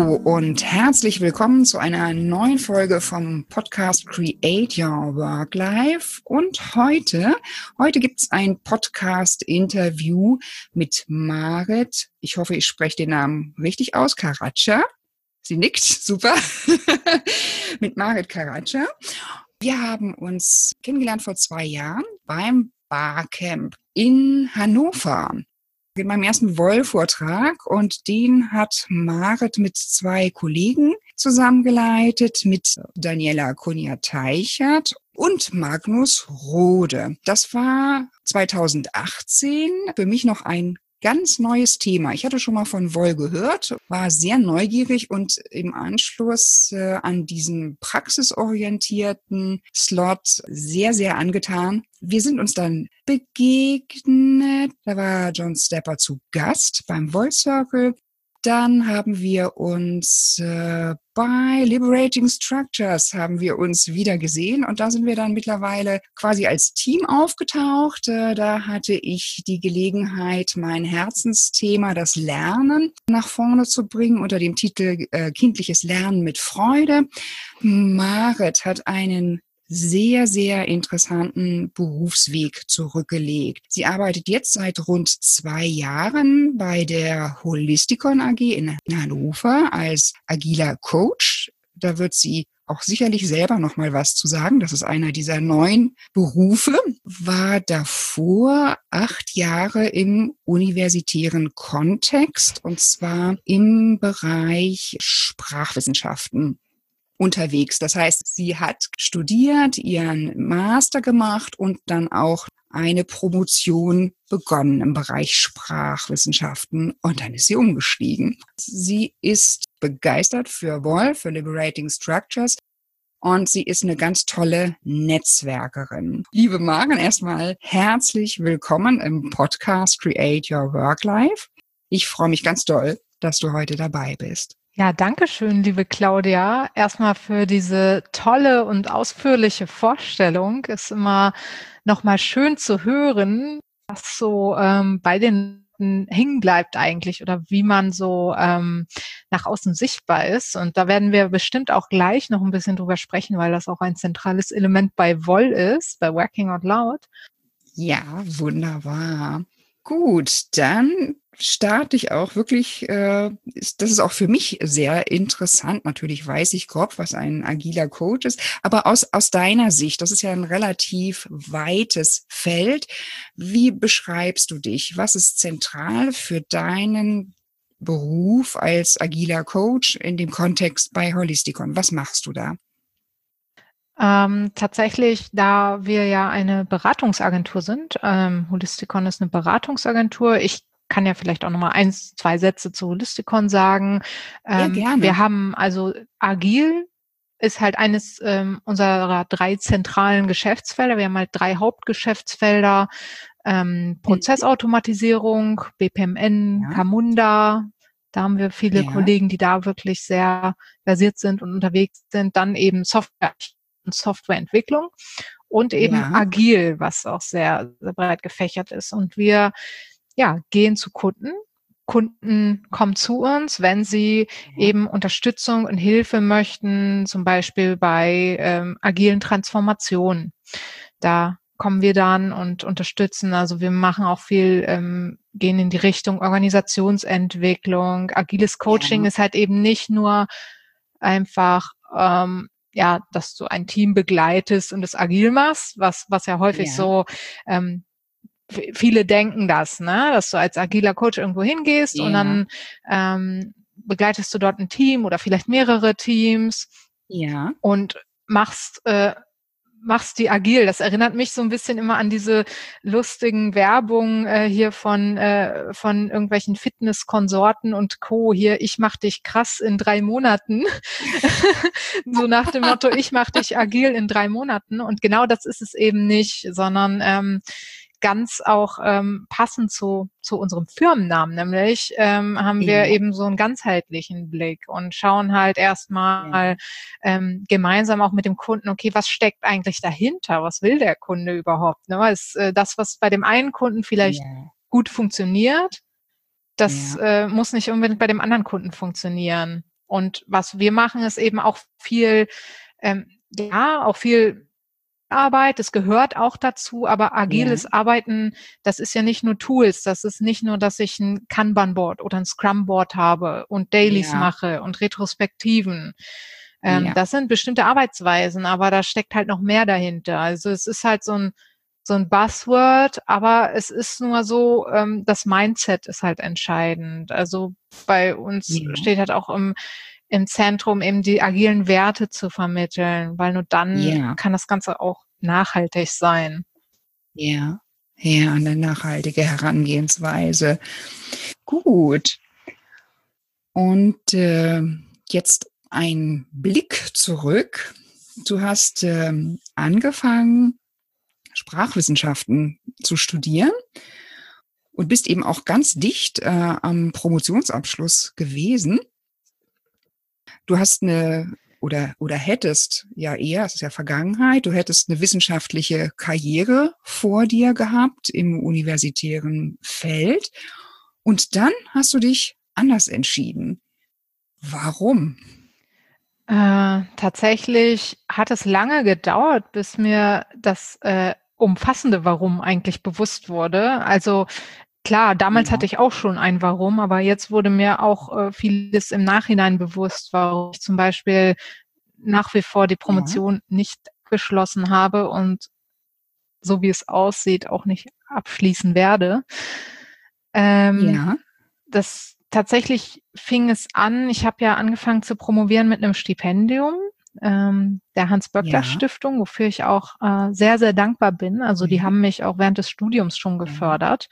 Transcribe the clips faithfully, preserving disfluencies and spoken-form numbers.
Hallo und herzlich willkommen zu einer neuen Folge vom Podcast Create Your Work Life. Und heute, heute gibt es ein Podcast-Interview mit Marit. Ich hoffe, ich spreche den Namen richtig aus. Karaca. Sie nickt, super. Mit Marit Karaca. Wir haben uns kennengelernt vor zwei Jahren beim Barcamp in Hannover. In meinem ersten Woll-Vortrag, und den hat Marit mit zwei Kollegen zusammengeleitet, mit Daniela Konia-Teichert und Magnus Rode. Das war zweitausendachtzehn für mich noch ein ganz neues Thema. Ich hatte schon mal von Woll gehört, war sehr neugierig und im Anschluss äh, an diesen praxisorientierten Slot sehr, sehr angetan. Wir sind uns dann begegnet. Da war John Stepper zu Gast beim Woll Circle. Dann haben wir uns äh, bei Liberating Structures haben wir uns wieder gesehen, und da sind wir dann mittlerweile quasi als Team aufgetaucht. Äh, da hatte ich die Gelegenheit, mein Herzensthema, das Lernen, nach vorne zu bringen unter dem Titel äh, Kindliches Lernen mit Freude. Marit hat einen sehr, sehr interessanten Berufsweg zurückgelegt. Sie arbeitet jetzt seit rund zwei Jahren bei der Holisticon A G in Hannover als agiler Coach. Da wird sie auch sicherlich selber noch mal was zu sagen. Das ist einer dieser neuen Berufe. War davor acht Jahre im universitären Kontext, und zwar im Bereich Sprachwissenschaften unterwegs. Das heißt, sie hat studiert, ihren Master gemacht und dann auch eine Promotion begonnen im Bereich Sprachwissenschaften, und dann ist sie umgestiegen. Sie ist begeistert für Woll, für Liberating Structures, und sie ist eine ganz tolle Netzwerkerin. Liebe Maren, erstmal herzlich willkommen im Podcast Create Your Work Life. Ich freue mich ganz doll, dass du heute dabei bist. Ja, danke schön, liebe Claudia. Erstmal für diese tolle und ausführliche Vorstellung. Ist immer nochmal schön zu hören, was so ähm, bei den hängen bleibt eigentlich, oder wie man so ähm, nach außen sichtbar ist. Und da werden wir bestimmt auch gleich noch ein bisschen drüber sprechen, weil das auch ein zentrales Element bei Woll ist, bei Working Out Loud. Ja, wunderbar. Gut, dann starte ich auch wirklich, äh, ist, das ist auch für mich sehr interessant. Natürlich weiß ich grob, was ein agiler Coach ist, aber aus, aus deiner Sicht, das ist ja ein relativ weites Feld. Wie beschreibst du dich? Was ist zentral für deinen Beruf als agiler Coach in dem Kontext bei Holisticon? Was machst du da? Ähm, tatsächlich, da wir ja eine Beratungsagentur sind, ähm, Holisticon ist eine Beratungsagentur. Ich kann ja vielleicht auch nochmal eins, zwei Sätze zu Holisticon sagen. Ja, Ähm, gerne. wir haben also agil ist halt eines ähm, unserer drei zentralen Geschäftsfelder. Wir haben halt drei Hauptgeschäftsfelder. Ähm, Prozessautomatisierung, B P M N, Ja. Camunda. Da haben wir viele Ja. Kollegen, die da wirklich sehr versiert sind und unterwegs sind. Dann eben Software und Softwareentwicklung und eben Ja. agil, was auch sehr, sehr breit gefächert ist. Und wir ja, gehen zu Kunden. Kunden kommen zu uns, wenn sie Ja. eben Unterstützung und Hilfe möchten, zum Beispiel bei ähm, agilen Transformationen. Da kommen wir dann und unterstützen. Also wir machen auch viel, ähm, gehen in die Richtung Organisationsentwicklung. Agiles Coaching Ja. ist halt eben nicht nur einfach ähm, ja, dass du ein Team begleitest und es agil machst, was was ja häufig Ja. so ähm, viele denken das, ne, dass du als agiler Coach irgendwo hingehst Ja. und dann ähm, begleitest du dort ein Team oder vielleicht mehrere Teams Ja. und machst äh, machst die agil. Das erinnert mich so ein bisschen immer an diese lustigen Werbung äh, hier von äh, von irgendwelchen Fitnesskonsorten und Co. Hier, ich mach dich krass in drei Monaten. So nach dem Motto, ich mach dich agil in drei Monaten. Und genau das ist es eben nicht, sondern ähm, ganz auch ähm, passend zu zu unserem Firmennamen, nämlich ähm, haben wir Ja. eben so einen ganzheitlichen Blick und schauen halt erstmal Ja. ähm, gemeinsam auch mit dem Kunden, okay, was steckt eigentlich dahinter? Was will der Kunde überhaupt? Ne? Ist äh, das, was bei dem einen Kunden vielleicht Ja. gut funktioniert, das Ja. äh, muss nicht unbedingt bei dem anderen Kunden funktionieren. Und was wir machen, ist eben auch viel, ähm, ja, auch viel Arbeit, das gehört auch dazu, aber agiles Ja. Arbeiten, das ist ja nicht nur Tools, das ist nicht nur, dass ich ein Kanban-Board oder ein Scrum-Board habe und Dailies Ja. mache und Retrospektiven. Ähm, Ja. das sind bestimmte Arbeitsweisen, aber da steckt halt noch mehr dahinter. Also es ist halt so ein so ein Buzzword, aber es ist nur so, ähm, das Mindset ist halt entscheidend. Also bei uns Ja. steht halt auch im im Zentrum eben die agilen Werte zu vermitteln, weil nur dann Ja. kann das Ganze auch nachhaltig sein. Ja. Ja, eine nachhaltige Herangehensweise. Gut. Und äh, jetzt ein Blick zurück. Du hast ähm, angefangen, Sprachwissenschaften zu studieren und bist eben auch ganz dicht äh, am Promotionsabschluss gewesen. Du hast eine oder oder hättest ja eher, es ist ja Vergangenheit, du hättest eine wissenschaftliche Karriere vor dir gehabt im universitären Feld und dann hast du dich anders entschieden. Warum? Äh, tatsächlich hat es lange gedauert, bis mir das, äh, umfassende Warum eigentlich bewusst wurde. Also, klar, damals hatte Ja, ich auch schon ein Warum, aber jetzt wurde mir auch, äh, vieles im Nachhinein bewusst, warum ich zum Beispiel nach wie vor die ja, Promotion nicht abgeschlossen habe und so wie es aussieht, auch nicht abschließen werde. Ähm, ja, das tatsächlich fing es an, ich habe ja angefangen zu promovieren mit einem Stipendium, ähm, der ja, Hans-Böckler-Stiftung, wofür ich auch, äh, sehr, sehr dankbar bin. Also, die mhm, haben mich auch während des Studiums schon ja, gefördert.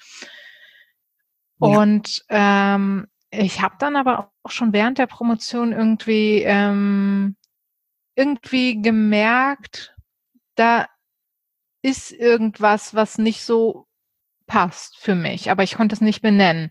ja, Und, ähm, ich habe dann aber auch schon während der Promotion irgendwie ähm, irgendwie gemerkt, da ist irgendwas, was nicht so passt für mich, aber ich konnte es nicht benennen.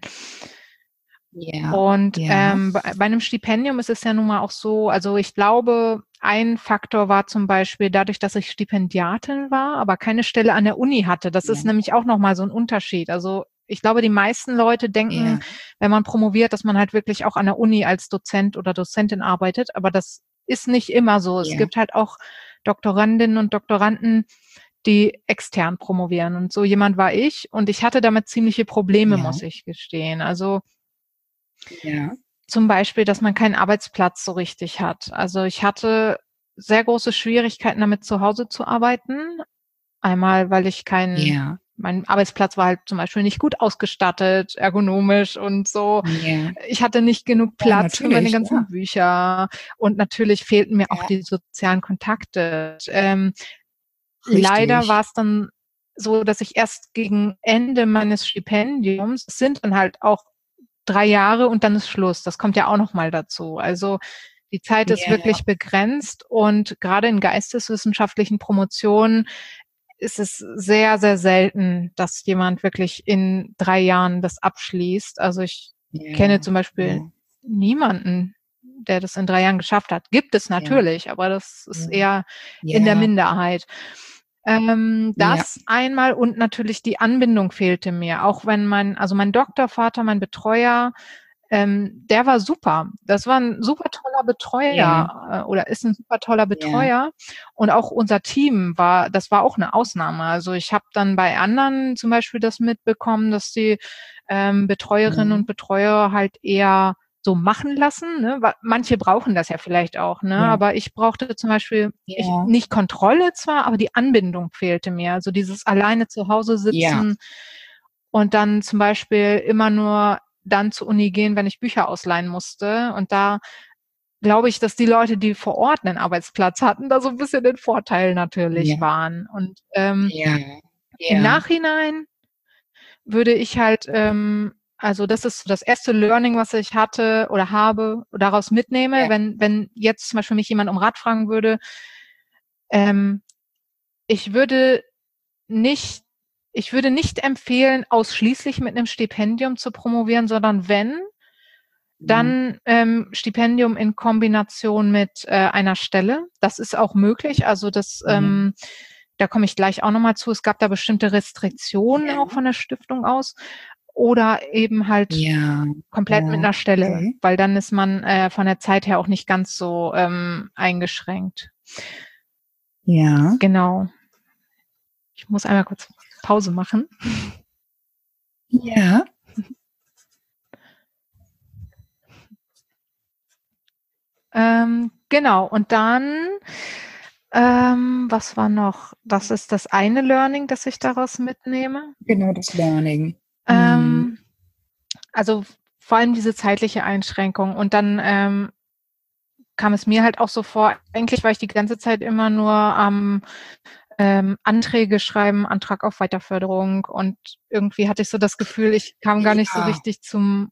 ja, Und, ja, ähm, bei bei 'nem Stipendium ist es ja nun mal auch so, also, ich glaube, ein Faktor war zum Beispiel dadurch, dass ich Stipendiatin war, aber keine Stelle an der Uni hatte. Das ist ja, nämlich auch noch mal so 'n Unterschied. Also, ich glaube, die meisten Leute denken, ja, wenn man promoviert, dass man halt wirklich auch an der Uni als Dozent oder Dozentin arbeitet, aber das ist nicht immer so. Es ja, gibt halt auch Doktorandinnen und Doktoranden, die extern promovieren und so jemand war ich und ich hatte damit ziemliche Probleme, ja, muss ich gestehen. Also, ja, zum Beispiel, dass man keinen Arbeitsplatz so richtig hat. Also, ich hatte sehr große Schwierigkeiten damit, zu Hause zu arbeiten. Einmal, weil ich keinen ja, mein Arbeitsplatz war halt zum Beispiel nicht gut ausgestattet, ergonomisch und so. ja, Ich hatte nicht genug ja, Platz für meine natürlich, ganzen ja, Bücher und natürlich fehlten mir auch ja, die sozialen Kontakte. Ähm, leider richtig, war's dann so, dass ich erst gegen Ende meines Stipendiums es sind dann halt auch drei Jahre und dann ist Schluss. Das kommt ja auch noch mal dazu. Also, die Zeit ist ja, wirklich begrenzt und grade in geisteswissenschaftlichen Promotionen ist es sehr, sehr selten, dass jemand wirklich in drei Jahren das abschließt. Also, ich kenne ja, zum Beispiel ja, niemanden, der das in drei Jahren geschafft hat. Gibt es ja, natürlich, aber das ist ja, eher in der ja, Minderheit. Ähm, ja, das einmal und natürlich die Anbindung fehlte mir, auch wenn mein also, mein Doktorvater, mein Betreuer, ähm, der war super. Das war 'n super toller ja, Betreuer, äh, oder ist 'n super toller ja, Betreuer. Und auch unser Team war das war auch 'ne Ausnahme. Also, ich habe dann bei anderen zum Beispiel das mitbekommen, dass die, ähm, Betreuerinnen und mhm, Betreuer halt eher so machen lassen, ne? Wa manche brauchen das ja vielleicht auch, ne? ja, Aber ich brauchte zum Beispiel ich ja, nicht Kontrolle zwar, aber die Anbindung fehlte mir. Also, dieses alleine zu Hause ja, sitzen und dann zum Beispiel immer nur dann zur Uni gehen, wenn ich Bücher ausleihen musste. Und da glaube ich, dass die Leute, die vor Ort 'nen Arbeitsplatz hatten, da so 'n bisschen den Vorteil natürlich ja, waren. Und, ähm, ja, im ja, Nachhinein würde ich halt, ähm also, das ist so das erste Learning, was ich hatte oder habe daraus mitnehme, ja, wenn wenn jetzt zum Beispiel mich jemand um Rat fragen würde, ähm, ich würde nicht ich würde nicht empfehlen, ausschließlich mit 'nem Stipendium zu promovieren, sondern wenn, mhm, dann, ähm, Stipendium in Kombination mit, äh, einer Stelle. Das ist auch möglich. Also, das, ja, ähm da komme ich gleich auch noch mal zu. Es gab da bestimmte Restriktionen auch ja, von der Stiftung aus. oder eben halt Ja. komplett Ja. mit einer Stelle, Okay. weil dann ist man äh, von der Zeit her auch nicht ganz so ähm, eingeschränkt. Ja. Genau. Ich muss einmal kurz Pause machen. Ja. Ähm, genau, und dann, ähm, was war noch? Das ist das eine Learning, das ich daraus mitnehme. Genau, das Learning. Mhm. Ähm, also vor allem diese zeitliche Einschränkung. Und dann ähm, kam es mir halt auch so vor, eigentlich war ich die ganze Zeit immer nur am ähm, Anträge schreiben, Antrag auf Weiterförderung, und irgendwie hatte ich so das Gefühl, ich kam gar nicht so Ja. richtig zum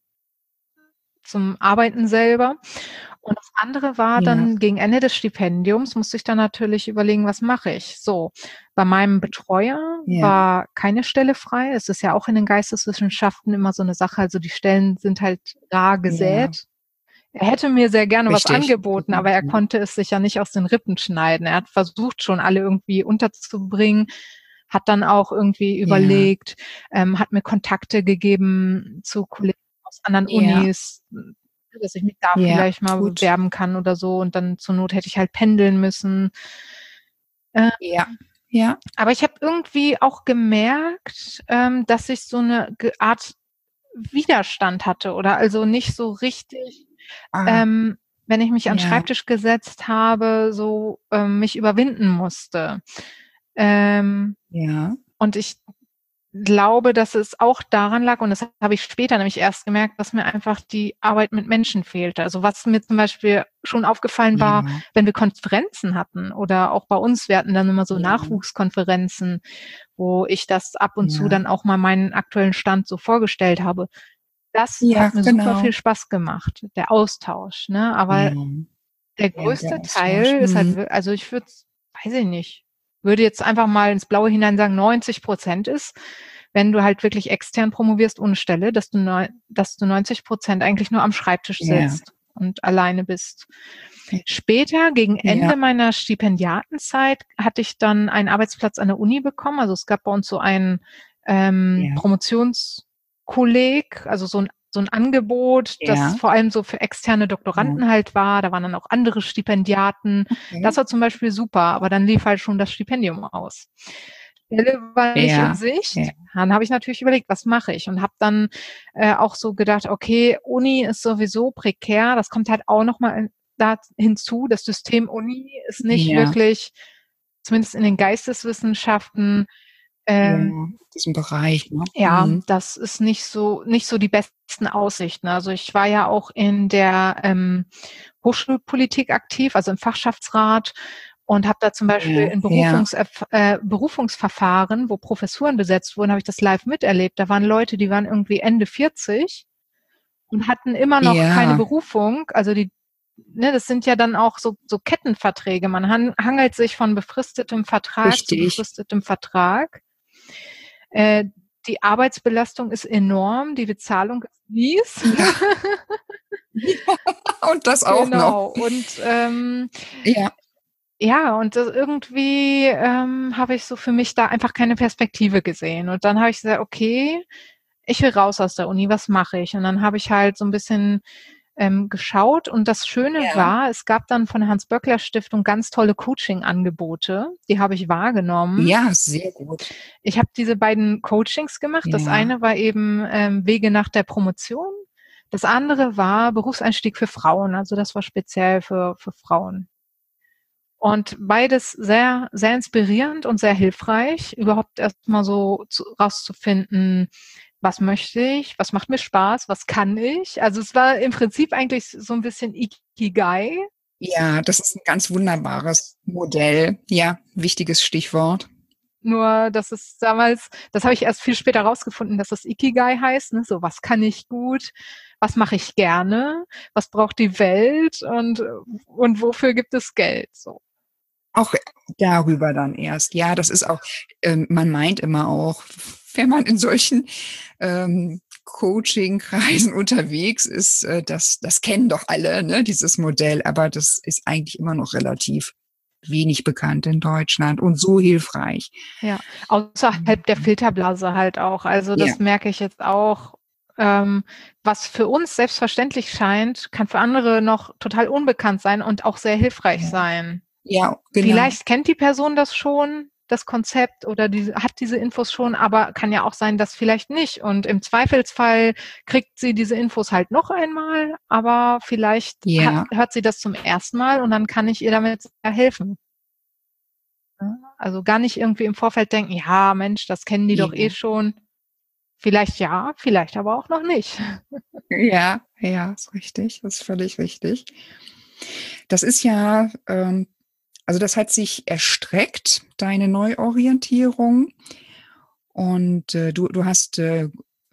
zum Arbeiten selber. Und das andere war Ja. dann gegen Ende des Stipendiums musste ich dann natürlich überlegen, was mache ich? So, bei meinem Betreuer Ja. war keine Stelle frei. Es ist ja auch in den Geisteswissenschaften immer so eine Sache, also die Stellen sind halt rar Ja. gesät. Er hätte mir sehr gerne was Richtig. angeboten, aber er Mhm. konnte es sich ja nicht aus den Rippen schneiden. Er hat versucht, schon alle irgendwie unterzubringen, hat dann auch irgendwie Ja. überlegt, ähm, hat mir Kontakte gegeben zu Kollegen aus anderen Ja. Unis, dass ich mich da Ja, vielleicht mal gut. bewerben kann oder so, und dann zur Not hätte ich halt pendeln müssen. Ähm, Ja. Ja. aber ich habe irgendwie auch gemerkt, ähm, dass ich so 'ne ge Art Widerstand hatte, oder also nicht so richtig, Ah. ähm, wenn ich mich an 'n Ja. Schreibtisch gesetzt habe, so, ähm, mich überwinden musste. Ähm, Ja. und ich glaube, dass es auch daran lag, und das habe ich später nämlich erst gemerkt, dass mir einfach die Arbeit mit Menschen fehlte. Also, was mir zum Beispiel schon aufgefallen war, Ja. wenn wir Konferenzen hatten oder auch bei uns, wir hatten dann immer so Ja. Nachwuchskonferenzen, wo ich das ab und zu Ja. dann auch mal meinen aktuellen Stand so vorgestellt habe. Das Ja, hat mir super genau. viel Spaß gemacht, der Austausch, ne? Aber Ja. der Ja, der größte Austausch. Teil ist halt Mhm. wir also, ich würde es weiß ich nicht, würde jetzt einfach mal ins Blaue hinein sagen, neunzig Prozent ist, wenn du halt wirklich extern promovierst ohne Stelle, dass du neu dass du neunzig Prozent eigentlich nur am Schreibtisch Ja. sitzt und alleine bist. Später, gegen Ende Ja. meiner Stipendiatenzeit, hatte ich dann einen Arbeitsplatz an der Uni bekommen. Also, es gab bei uns so einen ähm, Ja. Promotionskolleg, also so 'n so 'n Angebot, das Ja. vor allem so für externe Ja. Doktoranden halt war. Da waren dann auch andere Stipendiaten. Das Okay. war zum Beispiel super, aber dann lief halt schon das Stipendium aus. Stelle war nicht in Ja. Ja. Sicht. Dann habe ich natürlich überlegt, was mache ich? Und habe dann äh, auch so gedacht, okay, Uni ist sowieso prekär. Das kommt halt auch noch mal da hinzu. Das System Uni ist nicht Ja. wirklich, zumindest in den Geisteswissenschaften, Ja, ähm diesen Bereich, ne? ja, Mhm. das ist nicht so nicht so die besten Aussichten. Also, ich war ja auch in der ähm, Hochschulpolitik aktiv, also im Fachschaftsrat, und habe da zum Beispiel Ja. in Ja. Berufungs äh, Berufungsverfahren, wo Professuren besetzt wurden, habe ich das live miterlebt. Da waren Leute, die waren irgendwie Ende vierzig und hatten immer noch keine Ja. Berufung. Also, die ne, das sind ja dann auch so so Kettenverträge. Man han hangelt sich von befristetem Vertrag zu Richtig. befristetem Vertrag. Äh, die Arbeitsbelastung ist enorm, die Bezahlung ist mies. Ja. Ja, und das auch noch. Genau. Und, ähm Ja. ja, und das irgendwie, ähm, habe ich so für mich da einfach keine Perspektive gesehen. Und dann habe ich gesagt: „Okay, ich will raus aus der Uni, was mache ich?“ Und dann habe ich halt so 'n bisschen ähm, geschaut, und das Schöne Ja. war, es gab dann von der Hans-Böckler-Stiftung ganz tolle Coaching-Angebote. Die habe ich wahrgenommen. Ja, sehr gut. Ich habe diese beiden Coachings gemacht. Das Ja. eine war eben ähm, Wege nach der Promotion. Das andere war Berufseinstieg für Frauen. Also, das war speziell für für Frauen. Und beides sehr, sehr inspirierend und sehr hilfreich, überhaupt erst mal so zu rauszufinden, was möchte ich, was macht mir Spaß, was kann ich? Also, es war im Prinzip eigentlich so 'n bisschen Ikigai. Ja, das ist 'n ganz wunderbares Modell. Ja, wichtiges Stichwort. Nur, dass es damals das habe ich erst viel später rausgefunden, dass das Ikigai heißt, ne? So: „Was kann ich gut? Was mache ich gerne? Was braucht die Welt? Und und wofür gibt es Geld?“ So. Auch darüber dann erst. Ja, das ist auch ähm, man meint immer auch, wenn man in solchen, ähm, Coaching-Kreisen unterwegs ist, äh, das das kennen doch alle, ne, dieses Modell, aber das ist eigentlich immer noch relativ. wenig bekannt in Deutschland und so hilfreich. Ja, außerhalb der Filterblase halt auch. Also das Ja. merke ich jetzt auch. Ähm, was für uns selbstverständlich scheint, kann für andere noch total unbekannt sein und auch sehr hilfreich Ja. sein. Ja, genau. Vielleicht kennt die Person das schon, das Konzept, oder diese, hat diese Infos schon, aber kann ja auch sein, dass vielleicht nicht. Und im Zweifelsfall kriegt sie diese Infos halt noch einmal, aber vielleicht hat, Ja. hört sie das zum ersten Mal und dann kann ich ihr damit sehr helfen. Also gar nicht irgendwie im Vorfeld denken, ja, Mensch, das kennen die Ja. doch eh schon. Vielleicht ja, vielleicht aber auch noch nicht. Ja, ja, ist richtig. Das ist völlig richtig. Das ist ja, ähm, also das hat sich erstreckt, deine Neuorientierung. Und äh, du, du hast äh,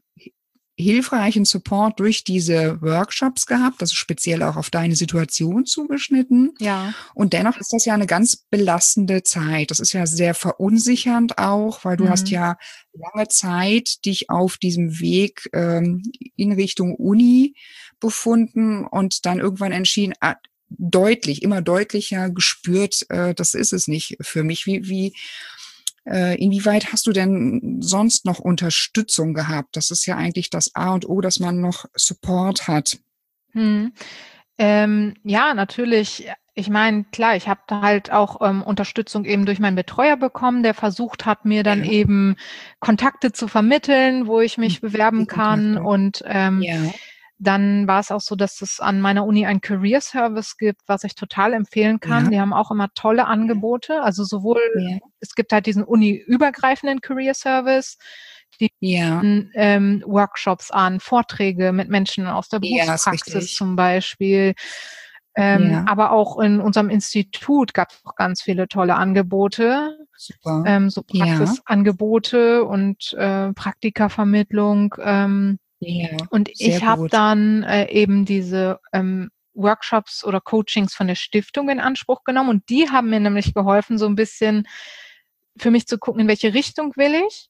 hilfreichen Support durch diese Workshops gehabt, also speziell auch auf deine Situation zugeschnitten. Ja. Und dennoch ist das ja eine ganz belastende Zeit. Das ist ja sehr verunsichernd auch, weil du Mhm. hast ja lange Zeit dich auf diesem Weg ähm, in Richtung Uni befunden und dann irgendwann entschieden, ah, deutlich, immer deutlicher gespürt, äh, das ist es nicht für mich. Wie, wie Äh, inwieweit hast du denn sonst noch Unterstützung gehabt? Das ist ja eigentlich das A und O, dass man noch Support hat. Mhm. Ähm, ja, natürlich. Ich meine, klar, ich habe da halt auch ähm, Unterstützung eben durch meinen Betreuer bekommen, der versucht hat, mir dann Ja. eben Kontakte zu vermitteln, wo ich mich bewerben Die kann. Kontakte. Und ähm, Ja. dann war es auch so, dass es an meiner Uni ein Career Service gibt, was ich total empfehlen kann. Ja. Die haben auch immer tolle Angebote. Also sowohl, Ja. es gibt halt diesen uni-übergreifenden Career Service, die Ja. bieten, ähm, Workshops an, Vorträge mit Menschen aus der Ja, ist Berufspraxis richtig. zum Beispiel. Ähm, Ja. aber auch in unserem Institut gab es auch ganz viele tolle Angebote, Super. ähm, so Ja. Praxisangebote und äh, Praktikavermittlung. Ähm, Ja, und sehr ich habe gut. dann äh, eben diese ähm, Workshops oder Coachings von der Stiftung in Anspruch genommen und die haben mir nämlich geholfen, so ein bisschen für mich zu gucken, in welche Richtung will ich.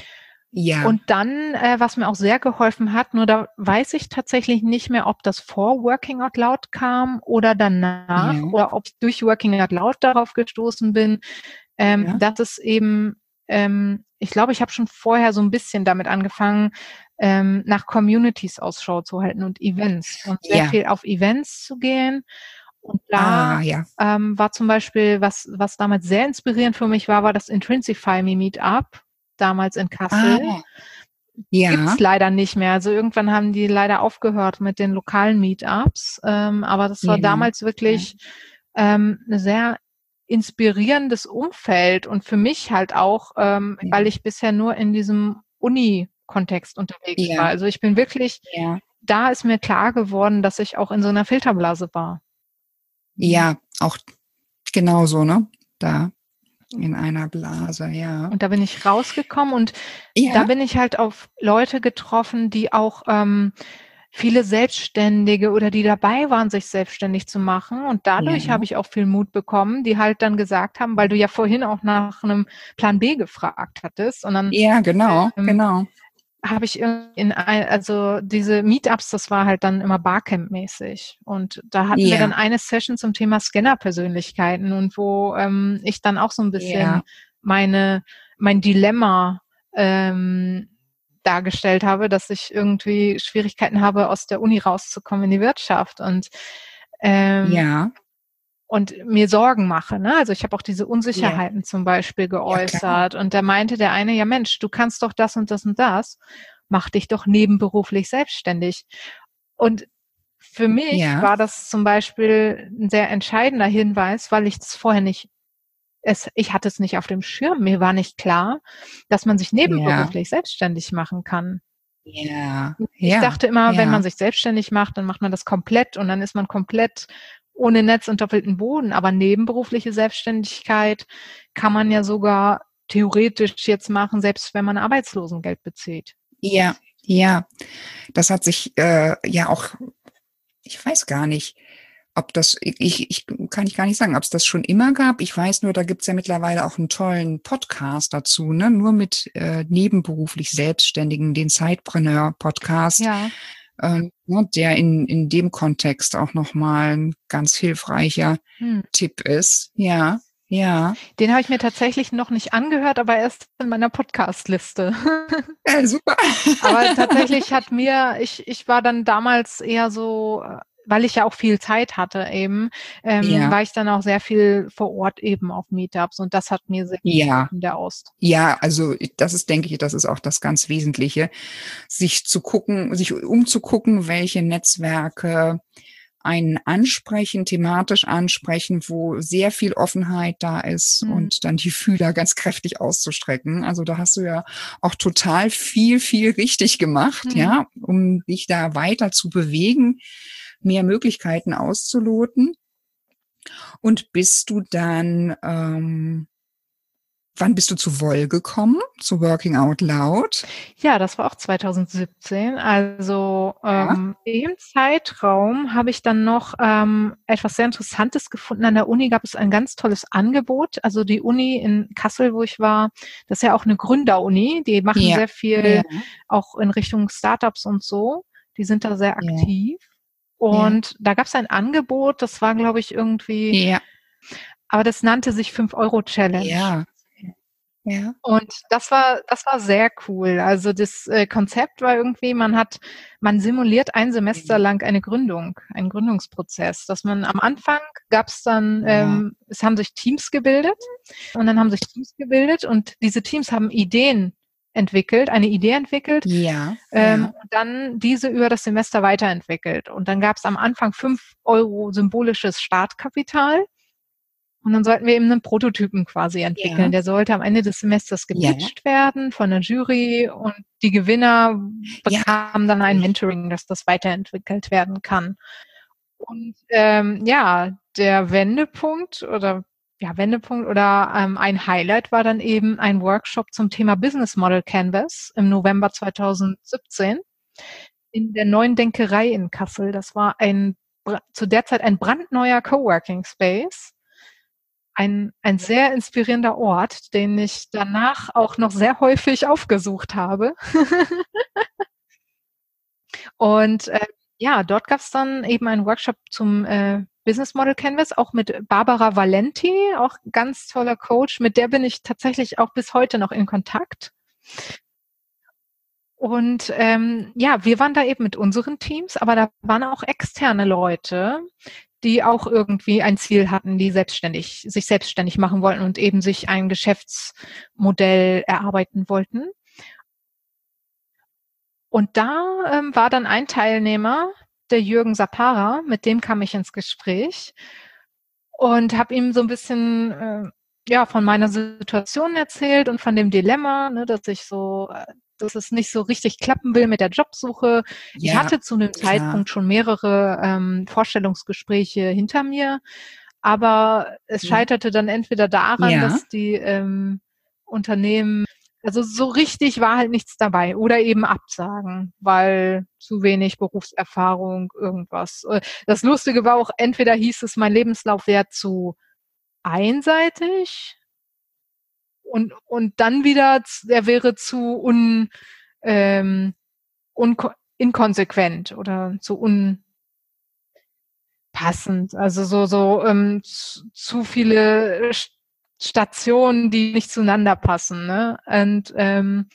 Ja. Und dann, äh, was mir auch sehr geholfen hat, nur da weiß ich tatsächlich nicht mehr, ob das vor Working Out Loud kam oder danach Ja. oder ob ich durch Working Out Loud darauf gestoßen bin, ähm, Ja. dass es eben, ähm, ich glaube, ich habe schon vorher so ein bisschen damit angefangen, ähm, nach Communities Ausschau zu halten und Events und sehr Ja. viel auf Events zu gehen. Und Ah, da ja. ähm, war zum Beispiel, was, was damals sehr inspirierend für mich war, war das Intrinsify Me Meetup, damals in Kassel. Ah, Gibt's ja. leider nicht mehr. Also irgendwann haben die leider aufgehört mit den lokalen Meetups. Ähm, aber das war Ja. damals Ja. wirklich ähm, 'ne sehr inspirierendes Umfeld und für mich halt auch, ähm, Ja. weil ich bisher nur in diesem Uni-Kontext unterwegs war. Ja. Also ich bin wirklich, Ja. da ist mir klar geworden, dass ich auch in so einer Filterblase war. Ja, auch genauso, ne? Da in einer Blase, ja. Und da bin ich rausgekommen und da Ja. bin ich halt auf Leute getroffen, die auch ähm, viele Selbstständige oder die dabei waren, sich selbstständig zu machen. Und dadurch Ja. habe ich auch viel Mut bekommen, die halt dann gesagt haben, weil du ja vorhin auch nach einem Plan B gefragt hattest. Und dann Ja, genau, ähm, genau. habe ich in in ein, also diese Meetups, das war halt dann immer Barcamp-mäßig. Und da hatten wir dann Ja. eine Session zum Thema Scanner-Persönlichkeiten und wo ähm, ich dann auch so ein bisschen Ja. meine, mein Dilemma ähm, dargestellt habe, dass ich irgendwie Schwierigkeiten habe, aus der Uni rauszukommen in die Wirtschaft und ähm, Ja. und mir Sorgen mache, ne? Also ich habe auch diese Ja. Unsicherheiten zum Beispiel Ja, klar. geäußert und da meinte der eine, ja Mensch, du kannst doch das und das und das, mach dich doch nebenberuflich selbstständig. Und für mich Ja. war das zum Beispiel ein sehr entscheidender Hinweis, weil ich das vorher nicht, es, ich hatte es nicht auf dem Schirm. Mir war nicht klar, dass man sich Ja. nebenberuflich selbstständig machen kann. Ja. Ich Ja. dachte immer, wenn Ja. man sich selbstständig macht, dann macht man das komplett und dann ist man komplett ohne Netz und doppelten Boden. Aber nebenberufliche Selbstständigkeit kann man ja sogar theoretisch jetzt machen, selbst wenn man Arbeitslosengeld bezieht. Ja. Ja. Das hat sich äh, ja auch, ich weiß gar nicht, ob das, ich, ich kann ich gar nicht sagen, ob es das schon immer gab. Ich weiß nur, da gibt's ja mittlerweile auch einen tollen Podcast dazu, ne? Nur mit äh, nebenberuflich Selbstständigen, den Sidepreneur-Podcast, Ja. ähm, ne, der in, in dem Kontext auch nochmal ein ganz hilfreicher Hm. Tipp ist. Ja. Ja. Den habe ich mir tatsächlich noch nicht angehört, aber er ist in meiner Podcast-Liste. Ja, super. Aber tatsächlich hat mir, ich, ich war dann damals eher so, äh, weil ich ja auch viel Zeit hatte eben, ähm, Ja. war ich dann auch sehr viel vor Ort eben auf Meetups und das hat mir sehr Ja. geholfen, der Austausch. Ja, also das ist, denke ich, das ist auch das ganz Wesentliche, sich zu gucken, sich umzugucken, welche Netzwerke einen ansprechen, thematisch ansprechen, wo sehr viel Offenheit da ist Mhm. und dann die Fühler ganz kräftig auszustrecken. Also da hast du ja auch total viel, viel richtig gemacht, Mhm. ja, um dich da weiter zu bewegen, mehr Möglichkeiten auszuloten. Und bist du dann, ähm, wann bist du zu W O L gekommen, zu Working Out Loud? Ja, das war auch zweitausendsiebzehn. Also Ja. ähm, in dem Zeitraum habe ich dann noch ähm, etwas sehr Interessantes gefunden. An der Uni gab es ein ganz tolles Angebot. Also die Uni in Kassel, wo ich war, das ist ja auch eine Gründeruni. Die machen Ja. sehr viel Ja. auch in Richtung Startups und so. Die sind da sehr Ja. aktiv. Ja. Und da gab es ein Angebot, das war, glaube ich, irgendwie, Ja. aber das nannte sich fünf-Euro-Challenge. Ja. Ja. Und das war das war sehr cool. Also das äh, Konzept war irgendwie, man hat man simuliert ein Semester Ja. lang eine Gründung, einen Gründungsprozess, dass man am Anfang gab's dann, Ja. ähm, es haben sich Teams gebildet und dann haben sich Teams gebildet und diese Teams haben Ideen entwickelt, eine Idee entwickelt, Ja. ähm, Ja. und dann diese über das Semester weiterentwickelt. Und dann gab's am Anfang fünf Euro symbolisches Startkapital. Und dann sollten wir eben einen Prototypen quasi entwickeln. Ja. Der sollte am Ende des Semesters Ja. gepitcht werden von der Jury und die Gewinner Ja. bekamen dann ein Mentoring, dass das weiterentwickelt werden kann. Und ähm, ja, der Wendepunkt oder ja, Wendepunkt oder ähm, ein Highlight war dann eben ein Workshop zum Thema Business Model Canvas im November zweitausendsiebzehn in der Neuen Denkerei in Kassel. Das war ein zu der Zeit ein brandneuer Coworking Space. Ein, ein sehr inspirierender Ort, den ich danach auch noch sehr häufig aufgesucht habe. Und äh, ja, dort gab es dann eben einen Workshop zum äh, Business Model Canvas, auch mit Barbara Valenti, auch ganz toller Coach. Mit der bin ich tatsächlich auch bis heute noch in Kontakt. Und ähm, ja, wir waren da eben mit unseren Teams, aber da waren auch externe Leute, die auch irgendwie ein Ziel hatten, die selbstständig, sich selbstständig machen wollten und eben sich ein Geschäftsmodell erarbeiten wollten. Und da ähm, war dann ein Teilnehmer, der Jürgen Sapara, mit dem kam ich ins Gespräch und habe ihm so ein bisschen äh, ja von meiner Situation erzählt und von dem Dilemma, ne, dass ich so, äh, dass es nicht so richtig klappen will mit der Jobsuche. Ich Ja, hatte zu dem klar. Zeitpunkt schon mehrere ähm, Vorstellungsgespräche hinter mir, aber es Ja. scheiterte dann entweder daran, Ja. dass die ähm, Unternehmen, also so richtig war halt nichts dabei oder eben Absagen, weil zu wenig Berufserfahrung, irgendwas. Äh, Das Lustige war auch, entweder hieß es, mein Lebenslauf wäre zu einseitig und, und dann wieder, z- er wäre zu un, ähm, unko inkonsequent oder zu unpassend. Also so, so ähm, zu, zu viele St- Stationen, die nicht zueinander passen. Ne? Und ähm,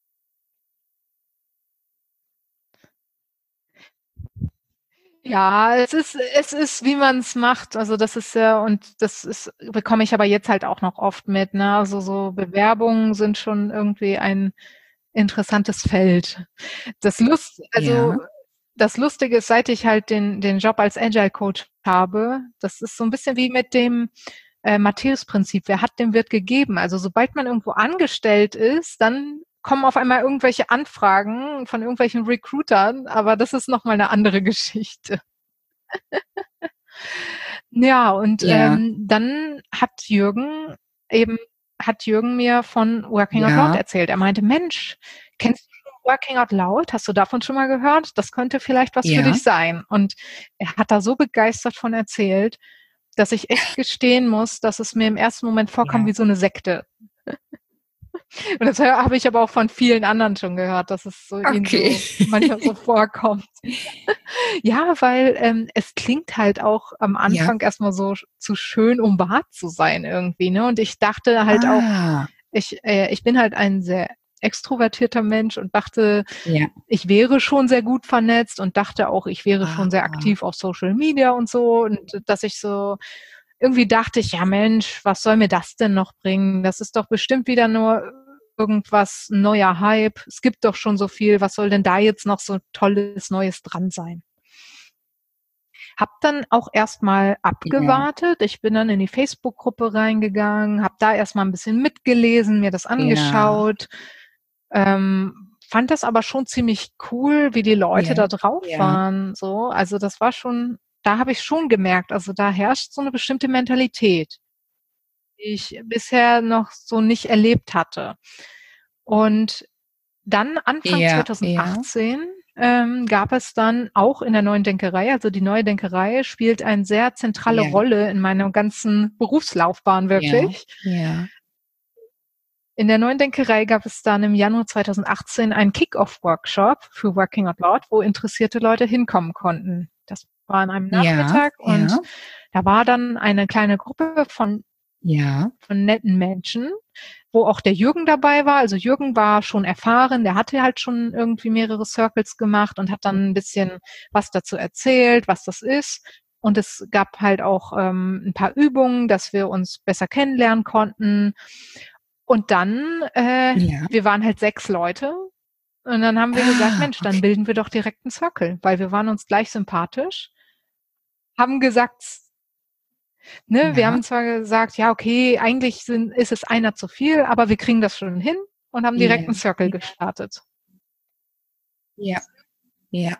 ja, es ist, es ist, wie man es macht. Also das ist ja, und das ist, bekomme ich aber jetzt halt auch noch oft mit. Ne? Also so Bewerbungen sind schon irgendwie ein interessantes Feld. Das Lust, also Ja. das Lustige ist, seit ich halt den, den Job als Agile Coach habe, das ist so ein bisschen wie mit dem äh, Matthäus-Prinzip. Wer hat, dem wird gegeben. Also sobald man irgendwo angestellt ist, dann kommen auf einmal irgendwelche Anfragen von irgendwelchen Recruitern, aber das ist nochmal eine andere Geschichte. Ja, und Ja. ähm, dann hat Jürgen eben, hat Jürgen mir von Working Out Loud Ja. erzählt. Er meinte, Mensch, kennst du schon Working Out Loud? Hast du davon schon mal gehört? Das könnte vielleicht was für Ja. dich sein. Und er hat da so begeistert von erzählt, dass ich echt gestehen muss, dass es mir im ersten Moment vorkam Ja. wie so eine Sekte. Und das habe ich aber auch von vielen anderen schon gehört, dass es so ihnen Okay. so manchmal so vorkommt. Ja, weil ähm, es klingt halt auch am Ja. Anfang erstmal so sch- zu schön, um wahr zu sein irgendwie, ne? Und ich dachte halt auch, Ah, ich, äh, ich bin halt ein sehr extrovertierter Mensch und dachte, ja. ich wäre schon sehr gut vernetzt und dachte auch, ich wäre schon sehr Ah, aktiv auf Social Media und so. Und dass ich so irgendwie dachte ich, ja Mensch, was soll mir das denn noch bringen? Das ist doch bestimmt wieder nur irgendwas, ein neuer Hype. Es gibt doch schon so viel. Was soll denn da jetzt noch so Tolles Neues dran sein? Hab dann auch erstmal ja. abgewartet. Ich bin dann in die Facebook-Gruppe reingegangen, habe da erstmal ein bisschen mitgelesen, mir das Ja. angeschaut, ähm, fand das aber schon ziemlich cool, wie die Leute Ja. da drauf Ja. waren. So, also das war schon, da habe ich schon gemerkt, also da herrscht so eine bestimmte Mentalität, die ich bisher noch so nicht erlebt hatte. Und dann Anfang Ja. Ja. zweitausendachtzehn ähm, gab es dann auch in der Neuen Denkerei, also die Neue Denkerei spielt eine sehr zentrale Ja. Rolle in meiner ganzen Berufslaufbahn Ja. wirklich. Ja. In der Neuen Denkerei gab es dann im Januar zweitausendachtzehn einen Kick-Off-Workshop für Working Out Loud, wo interessierte Leute hinkommen konnten. Das war an einem Ja. Nachmittag und Ja. da war dann eine kleine Gruppe von, Ja. von netten Menschen, wo auch der Jürgen dabei war. Also Jürgen war schon erfahren, der hatte halt schon irgendwie mehrere Circles gemacht und hat dann ein bisschen was dazu erzählt, was das ist. Und es gab halt auch ähm, ein paar Übungen, dass wir uns besser kennenlernen konnten. Und dann, äh, Ja. wir waren halt sechs Leute. Und dann haben wir gesagt, Ah, Mensch, dann okay. bilden wir doch direkt einen Circle, weil wir waren uns gleich sympathisch. Haben gesagt, ne, wir Ja. haben zwar gesagt, ja, okay, eigentlich sind, ist es einer zu viel, aber wir kriegen das schon hin und haben direkt einen Ja. Circle Ja. gestartet. Ja. Ja.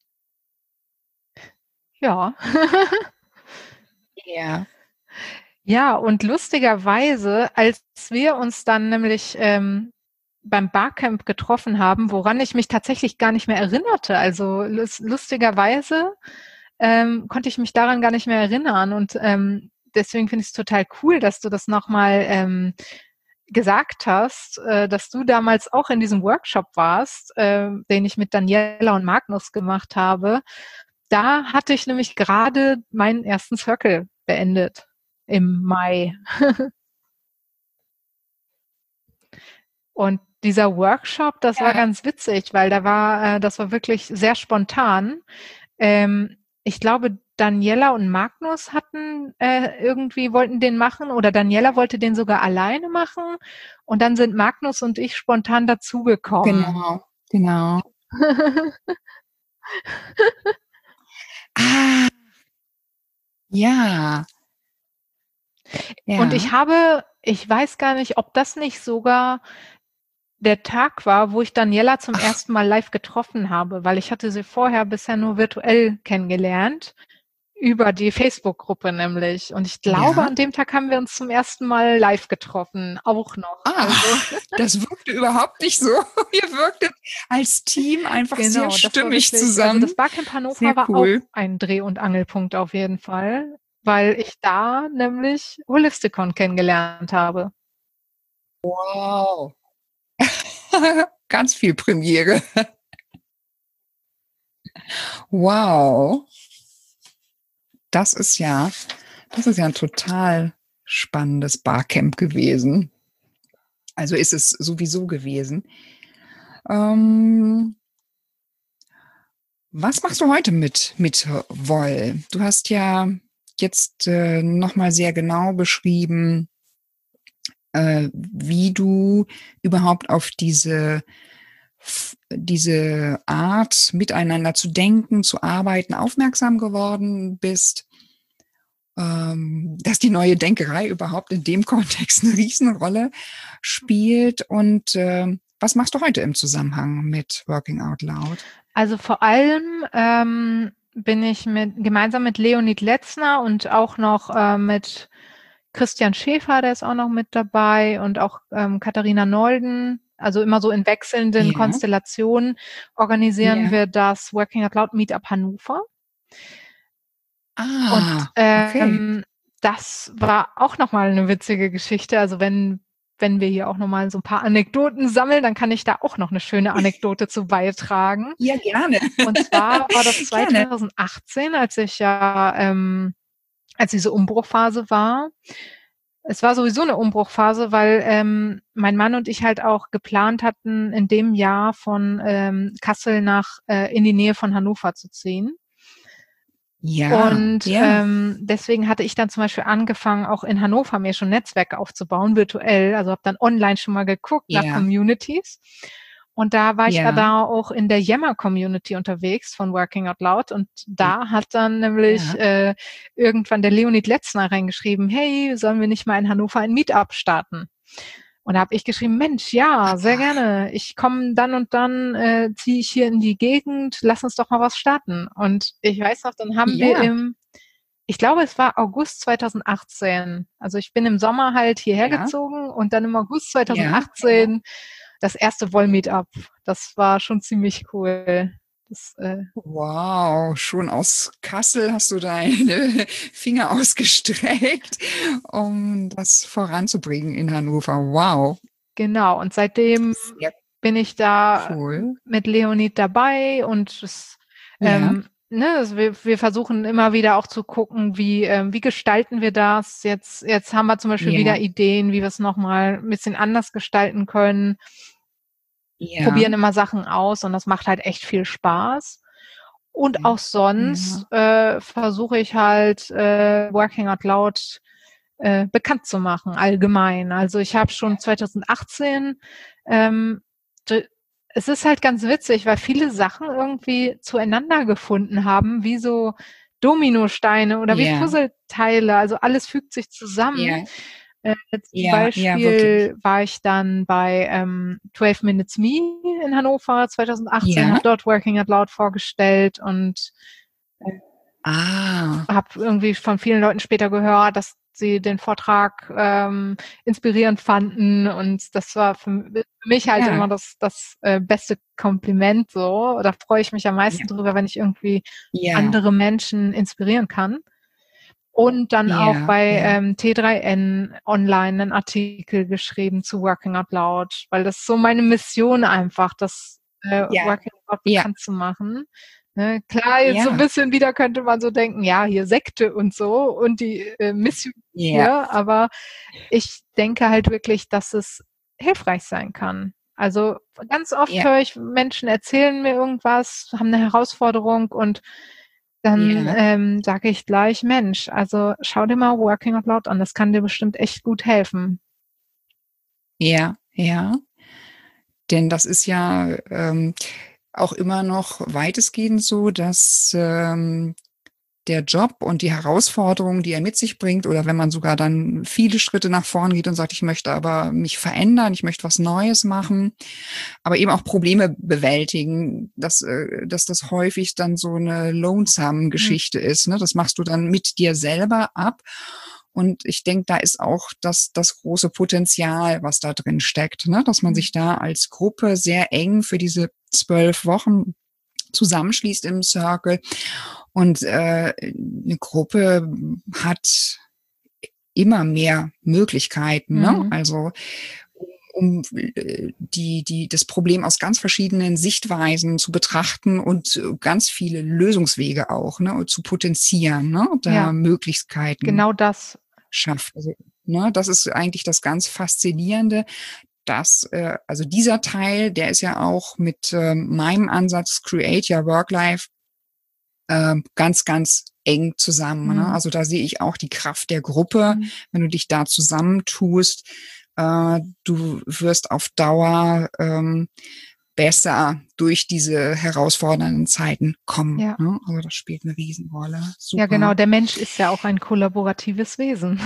Ja. Ja. Ja, und lustigerweise, als wir uns dann nämlich ähm, beim Barcamp getroffen haben, woran ich mich tatsächlich gar nicht mehr erinnerte, also lus- lustigerweise ähm, konnte ich mich daran gar nicht mehr erinnern und ähm, deswegen finde ich es total cool, dass du das nochmal ähm, gesagt hast, äh, dass du damals auch in diesem Workshop warst, äh, den ich mit Daniela und Magnus gemacht habe. Da hatte ich nämlich gerade meinen ersten Circle beendet im Mai. Und dieser Workshop, das war Ja. ganz witzig, weil da war, äh, das war wirklich sehr spontan. Ähm, ich glaube, Daniela und Magnus hatten äh, irgendwie wollten den machen oder Daniela wollte den sogar alleine machen und dann sind Magnus und ich spontan dazugekommen. Genau. Genau. Ah, ja. Und ich Ja. habe, ich weiß gar nicht, ob das nicht sogar der Tag war, wo ich Daniela zum Ach, ersten Mal live getroffen habe, weil ich hatte sie vorher bisher nur virtuell kennengelernt, über die Facebook-Gruppe nämlich. Und ich glaube, ja. an dem Tag haben wir uns zum ersten Mal live getroffen, auch noch. Ah, Also das wirkte überhaupt nicht so. Ihr wirktet als Team einfach sehr genau, das war stimmig wirklich, also das zusammen. Barcamp Sehr Hannover war auch cool. ein Dreh- und Angelpunkt auf jeden Fall, weil ich da nämlich Holisticon kennengelernt habe. Wow. Ganz viel Premiere. Wow. Das ist ja, das ist ja ein total spannendes Barcamp gewesen. Also ist es sowieso gewesen. Ähm, was machst du heute mit, mit Woll? Du hast ja jetzt äh, nochmal sehr genau beschrieben, äh, wie du überhaupt auf diese, f- diese Art, miteinander zu denken, zu arbeiten, aufmerksam geworden bist. Ähm, dass die neue Denkerei überhaupt in dem Kontext eine Riesenrolle spielt. Und ähm, was machst du heute im Zusammenhang mit Working Out Loud? Also vor allem ähm, bin ich mit, gemeinsam mit Leonid Letzner und auch noch äh, mit Christian Schäfer, der ist auch noch mit dabei und auch ähm, Katharina Nolden, also immer so in wechselnden Ja, Konstellationen organisieren ja. wir das Working Out Loud Meetup Hannover. Und Ah, okay. ähm, das war auch nochmal eine witzige Geschichte. Also wenn wenn wir hier auch nochmal so ein paar Anekdoten sammeln, dann kann ich da auch noch eine schöne Anekdote zu beitragen. Ja, gerne. Und zwar war das Gerne. zwanzig achtzehn, als ich ja, ähm, als diese Umbruchphase war. Es war sowieso eine Umbruchphase, weil ähm, mein Mann und ich halt auch geplant hatten, in dem Jahr von ähm, Kassel nach äh, in die Nähe von Hannover zu ziehen. Ja, Und ja, ähm, deswegen hatte ich dann zum Beispiel angefangen, auch in Hannover mir schon Netzwerke aufzubauen, virtuell. Also habe dann online schon mal geguckt nach ja, Communities. Und da war ich ja ja, da auch in der Yammer-Community unterwegs von Working Out Loud. Und da hat dann nämlich ja. äh, irgendwann der Leonid Letzner reingeschrieben, hey, sollen wir nicht mal in Hannover ein Meetup starten? Und da habe ich geschrieben, Mensch, ja, sehr gerne. Ich komme dann und dann, äh, ziehe ich hier in die Gegend, lass uns doch mal was starten. Und ich weiß noch, dann haben wir Ja, im, ich glaube, es war August zwanzig achtzehn. Also ich bin im Sommer halt hierher ja, gezogen und dann im August ja. zwanzig achtzehn das erste Woll-Meetup. Das war schon ziemlich cool. Das, äh, Wow, schon aus Kassel hast du deine Finger ausgestreckt, um das voranzubringen in Hannover. Wow, genau. Und seitdem sehr bin ich da cool. mit Leonid dabei und es, Ja, ähm, ne, also wir, wir versuchen immer wieder auch zu gucken, wie, ähm, wie gestalten wir das. Jetzt, jetzt haben wir zum Beispiel ja, wieder Ideen, wie wir es nochmal ein bisschen anders gestalten können. ja, Probieren immer Sachen aus und das macht halt echt viel Spaß. Und auch sonst ja, äh, versuche ich halt äh, Working Out Loud äh, bekannt zu machen, allgemein. Also ich habe schon zwanzig achtzehn, ähm, d- es ist halt ganz witzig, weil viele Sachen irgendwie zueinander gefunden haben, wie so Dominosteine oder wie ja, Puzzleteile. Also alles fügt sich zusammen. ja, Äh, zum ja, ja, wirklich. Beispiel war ich dann bei ähm, zwölf Minutes Me in Hannover zwanzig achtzehn, Ja, habe dort Working Out Loud vorgestellt und ah, habe irgendwie von vielen Leuten später gehört, dass sie den Vortrag ähm, inspirierend fanden und das war für, für mich halt ja, immer das, das äh, beste Kompliment so. Da freue ich mich am ja, meisten drüber, wenn ich irgendwie ja, andere Menschen inspirieren kann. Und dann auch ja, bei ja, ähm, T drei N online einen Artikel geschrieben zu Working Out Loud, weil das so meine Mission einfach, das äh, ja, Working Out Loud ja, bekannt zu machen. Ne? Klar, jetzt so ein ja, bisschen wieder könnte man so denken, ja, hier Sekte und so und die äh, Mission ja, hier, aber ich denke halt wirklich, dass es hilfreich sein kann. Also ganz oft ja, höre ich Menschen erzählen mir irgendwas, haben eine Herausforderung und dann ja, ähm, sage ich gleich, Mensch, also schau dir mal Working Out Loud an, das kann dir bestimmt echt gut helfen. ja, ja. Denn das ist ja ähm, auch immer noch weitestgehend so, dass ähm, der Job und die Herausforderungen, die er mit sich bringt, oder wenn man sogar dann viele Schritte nach vorn geht und sagt, ich möchte aber mich verändern, ich möchte was Neues machen, aber eben auch Probleme bewältigen, dass, äh, dass das häufig dann so eine lonesome Mhm. Geschichte ist. Ne? Das machst du dann mit dir selber ab. Und ich denke, da ist auch das, das große Potenzial, was da drin steckt, ne? Dass man Mhm. sich da als Gruppe sehr eng für diese zwölf Wochen zusammenschließt im Circle. Und äh, eine Gruppe hat immer mehr Möglichkeiten, ne? Mhm. Also um äh, die, die, das Problem aus ganz verschiedenen Sichtweisen zu betrachten und äh, ganz viele Lösungswege auch, ne, zu potenzieren, ne, da Ja, Möglichkeiten genau das. schafft. Also, ne, das ist eigentlich das ganz Faszinierende, dass, äh, also dieser Teil, der ist ja auch mit ähm, meinem Ansatz Create Your Work Life äh, ganz, ganz eng zusammen. Ne? Mhm. Also da sehe ich auch die Kraft der Gruppe, Mhm. wenn du dich da zusammentust. Äh, du wirst auf Dauer ähm, besser durch diese herausfordernden Zeiten kommen. Ja. Ne? Also das spielt eine Riesenrolle. Ja, genau. Super. Der Mensch ist ja auch ein kollaboratives Wesen.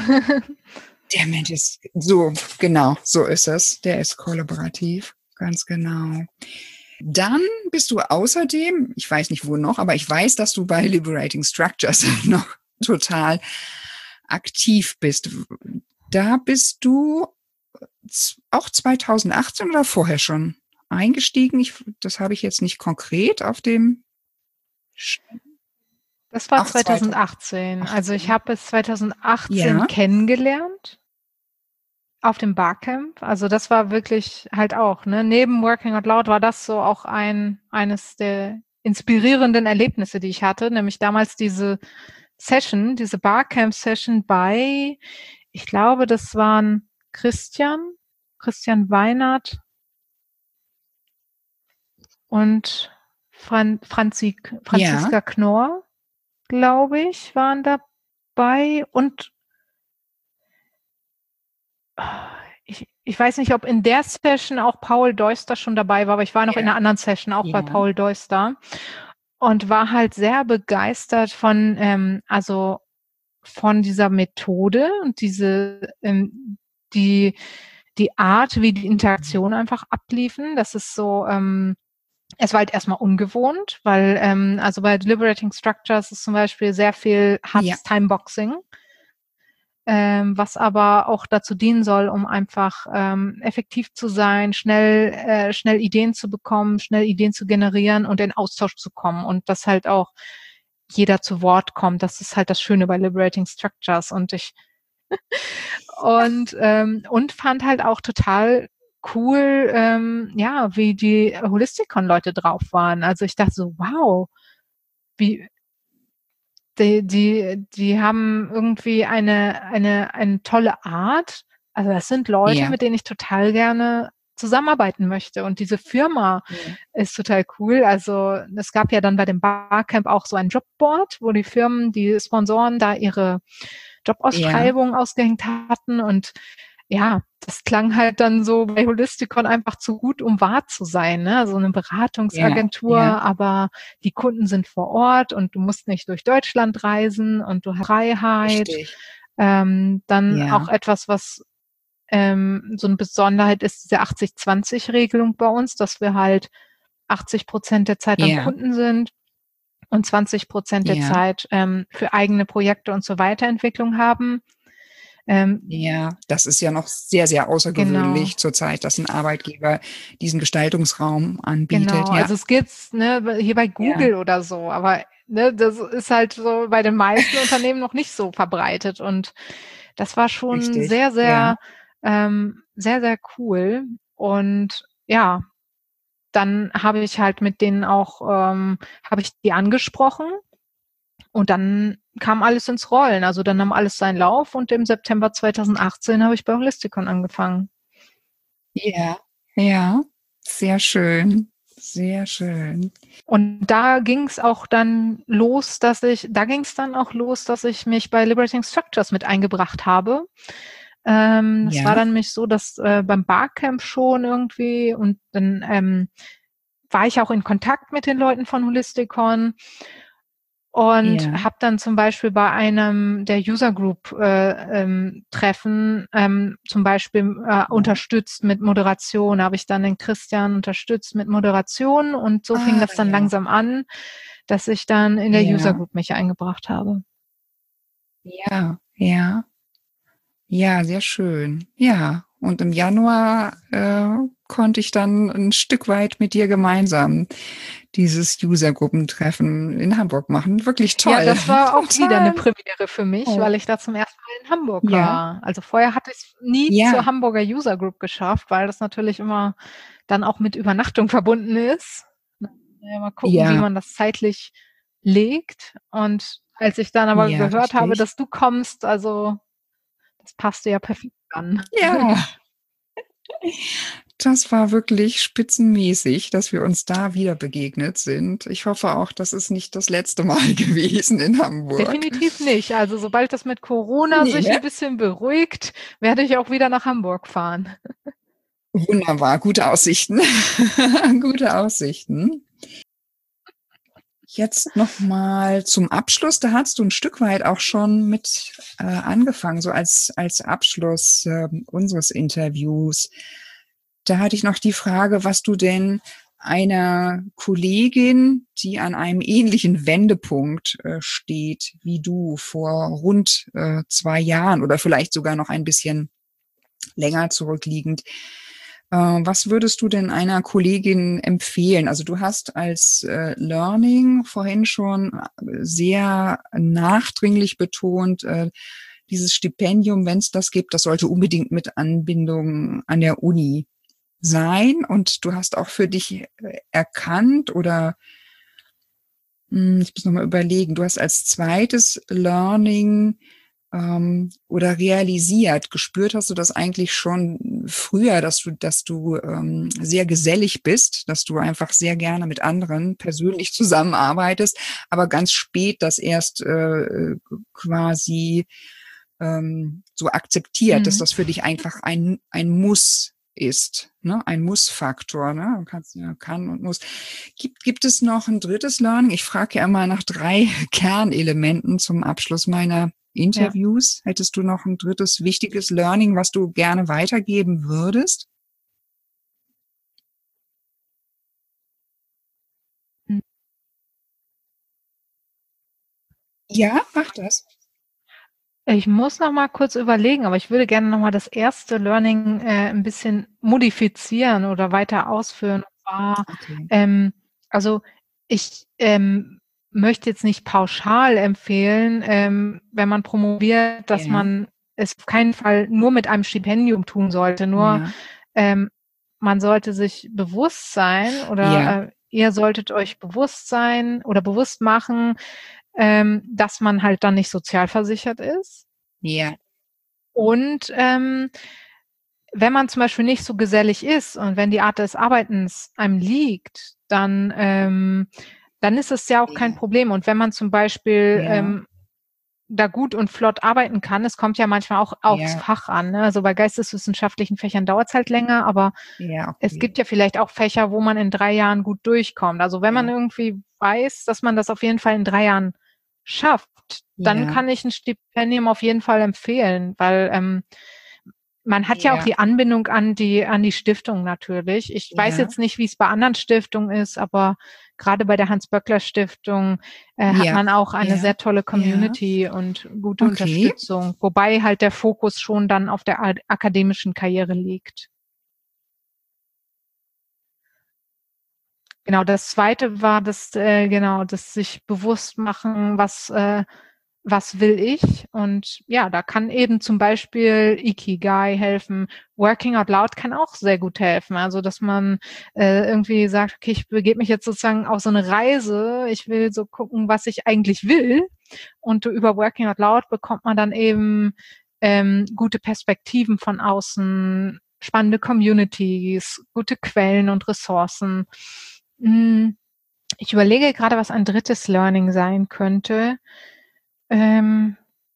Der Mensch ist so, genau, so ist es. Der ist kollaborativ. Ganz genau. Dann bist du außerdem, ich weiß nicht wo noch, aber ich weiß, dass du bei Liberating Structures noch total aktiv bist. Da bist du z- auch zwanzig achtzehn oder vorher schon eingestiegen? Ich, das habe ich jetzt nicht konkret auf dem, Sch- Das war auch zwanzig achtzehn. Also ich zwanzig achtzehn. habe es zwanzig achtzehn Ja, kennengelernt. Auf dem Barcamp, also das war wirklich halt auch, ne, neben Working Out Loud war das so auch ein eines der inspirierenden Erlebnisse, die ich hatte, nämlich damals diese Session, diese Barcamp-Session bei, ich glaube, das waren Christian, Christian Weinert und Fran Franzi, Franziska Ja. Knorr, glaube ich, waren dabei und ich, ich weiß nicht, ob in der Session auch Paul Deuster schon dabei war, aber ich war noch Ja. in einer anderen Session auch bei Ja. Paul Deuster und war halt sehr begeistert von, ähm, also von dieser Methode und diese, ähm, die, die Art, wie die Interaktionen einfach abliefen. Das ist so, ähm, es war halt erstmal ungewohnt, weil, ähm, also bei Deliberating Structures ist zum Beispiel sehr viel Ja. hartes Timeboxing. Ähm, was aber auch dazu dienen soll, um einfach ähm, effektiv zu sein, schnell, äh, schnell Ideen zu bekommen, schnell Ideen zu generieren und in Austausch zu kommen und dass halt auch jeder zu Wort kommt. Das ist halt das Schöne bei Liberating Structures und ich und ähm, und fand halt auch total cool, ähm, ja, wie die Holisticon-Leute drauf waren. Also ich dachte so, wow, wie Die, die, die haben irgendwie eine, eine, eine tolle Art. Also das sind Leute, Ja. mit denen ich total gerne zusammenarbeiten möchte. Und diese Firma Ja. ist total cool. Also es gab ja dann bei dem Barcamp auch so ein Jobboard, wo die Firmen, die Sponsoren da ihre Ja. Jobausschreibungen ausgehängt hatten. Und ja, das klang halt dann so bei Holisticon einfach zu gut, um wahr zu sein, ne? So eine Beratungsagentur, Ja. Ja. aber die Kunden sind vor Ort und du musst nicht durch Deutschland reisen und du hast Freiheit. Richtig. Ähm, dann auch Ja. etwas, was ähm, so eine Besonderheit ist, diese achtzig zwanzig Regelung bei uns, dass wir halt achtzig Prozent der Zeit beim Ja. Kunden sind und zwanzig Prozent der Ja. Zeit ähm, für eigene Projekte und zur Weiterentwicklung haben. Ähm, Ja, das ist ja noch sehr, sehr genau, außergewöhnlich zurzeit, dass ein Arbeitgeber diesen Gestaltungsraum anbietet. genau. Ja. Also es gibt's ne, hier bei Ja. Google oder so, aber ne, das ist halt so bei den meisten Unternehmen noch nicht so verbreitet. Und das war schon Richtig. sehr, Ja. sehr, ähm, sehr, sehr cool. Und ja, dann habe ich halt mit denen auch, ähm, habe ich die angesprochen und dann kam alles ins Rollen. Also dann nahm alles seinen Lauf und im September zweitausendachtzehn habe ich bei Holisticon angefangen. Ja. Ja. Sehr schön. Sehr schön. Und da ging es auch dann los, dass ich, da ging es dann auch los, dass ich mich bei Liberating Structures mit eingebracht habe. Ähm, es war Ja. dann mich so, dass äh, beim Barcamp schon irgendwie und dann ähm, war ich auch in Kontakt mit den Leuten von Holisticon und Ja. habe dann zum Beispiel bei einem der User Group äh, ähm, Treffen ähm, zum Beispiel äh, Ja. unterstützt mit Moderation, habe ich dann den Christian unterstützt mit Moderation und so fing Ah, das dann ja. langsam an, dass ich dann in der User Ja. Group mich eingebracht habe. Ja. Ja. Ja, sehr schön. Ja. Und im Januar äh, konnte ich dann ein Stück weit mit dir gemeinsam dieses Usergruppentreffen in Hamburg machen. Wirklich toll. Ja, das war auch wieder eine Total Premiere für mich, toll. weil ich da zum ersten Mal in Hamburg Ja. war. Also vorher hatte ich es nie Ja. zur Hamburger User Group geschafft, weil das natürlich immer dann auch mit Übernachtung verbunden ist. Ja, mal gucken, wie Ja. man das zeitlich legt. Und als ich dann aber Ja, gehört habe, richtig. dass du kommst, also das passte ja perfekt an. Ja. Das war wirklich spitzenmäßig, dass wir uns da wieder begegnet sind. Ich hoffe auch, das ist nicht das letzte Mal gewesen in Hamburg. Definitiv nicht. Also sobald das mit Corona Ne, sich ne? ein bisschen beruhigt, werde ich auch wieder nach Hamburg fahren. Wunderbar, gute Aussichten. Gute Aussichten. Jetzt noch mal zum Abschluss. Da hast du ein Stück weit auch schon mit äh, angefangen, so als als Abschluss äh, unseres Interviews. Da hatte ich noch die Frage, was du denn einer Kollegin, die an einem ähnlichen Wendepunkt äh, steht wie du vor rund äh, zwei Jahren oder vielleicht sogar noch ein bisschen länger zurückliegend, äh, was würdest du denn einer Kollegin empfehlen? Also du hast als äh, Learning vorhin schon sehr nachdringlich betont, äh, dieses Stipendium, wenn es das gibt, das sollte unbedingt mit Anbindung an der Uni sein. Und du hast auch für dich erkannt oder hm, ich muss nochmal überlegen, du hast als zweites Learning ähm, oder realisiert, gespürt hast du das eigentlich schon früher, dass du, dass du ähm, sehr gesellig bist, dass du einfach sehr gerne mit anderen persönlich zusammenarbeitest, aber ganz spät das erst äh, quasi ähm, so akzeptiert, dass Mhm. das für dich einfach ein, ein Muss ist, ne? Ein Muss-Faktor, ne? Du kannst ja kann und muss. Gibt, gibt es noch ein drittes Learning? Ich frage ja immer nach drei Kernelementen zum Abschluss meiner Ja. Interviews. Hättest du noch ein drittes wichtiges Learning, was du gerne weitergeben würdest? Mhm. Ja, mach das. Ich muss noch mal kurz überlegen, aber ich würde gerne noch mal das erste Learning, äh, 'n bisschen modifizieren oder weiter ausführen. Und zwar, Okay. ähm, also, ich, ähm, möchte jetzt nicht pauschal empfehlen, ähm, wenn man promoviert, dass Ja, man es auf keinen Fall nur mit einem Stipendium tun sollte. Nur, ja, ähm, man sollte sich bewusst sein ja, oder, äh, ihr solltet euch bewusst sein oder bewusst machen, ähm, dass man halt dann nicht sozialversichert ist. ja, Und, ähm, wenn man zum Beispiel nicht so gesellig ist und wenn die Art des Arbeitens einem liegt, dann, ähm dann ist es ja auch kein ja, Problem. Und wenn man zum Beispiel, ja, ähm, da gut und flott arbeiten kann, es kommt ja manchmal auch aufs ja, Fach an, ne? Also, bei geisteswissenschaftlichen Fächern dauert's halt länger, aber ja, es okay. gibt ja vielleicht auch Fächer, wo man in drei Jahren gut durchkommt. Also, wenn man Ja, irgendwie weiß, dass man das auf jeden Fall in drei Jahren schafft, dann ja, kann ich 'n Stipendium auf jeden Fall empfehlen, weil, ähm, man hat ja auch ja, die Anbindung an die an die Stiftung natürlich. Ich weiß ja, jetzt nicht, wie's bei anderen Stiftungen ist, aber grade bei der Hans-Böckler-Stiftung, äh, hat ja, man auch eine ja, sehr tolle ja. Community und gute Okay. Unterstützung, wobei halt der Fokus schon dann auf der ad akademischen Karriere liegt. Genau, das Zweite war das äh, genau, das sich bewusst machen, was äh, was will ich? Und ja, da kann eben zum Beispiel Ikigai helfen. Working out loud kann auch sehr gut helfen. Also, dass man, äh, irgendwie sagt: „Okay, ich begebe mich jetzt sozusagen auf so 'ne Reise. Ich will so gucken, was ich eigentlich will.“ Und über Working out loud bekommt man dann eben, ähm, gute Perspektiven von außen, spannende Communities, gute Quellen und Ressourcen. Hm, ich überlege grade, was ein drittes Learning sein könnte. Ähm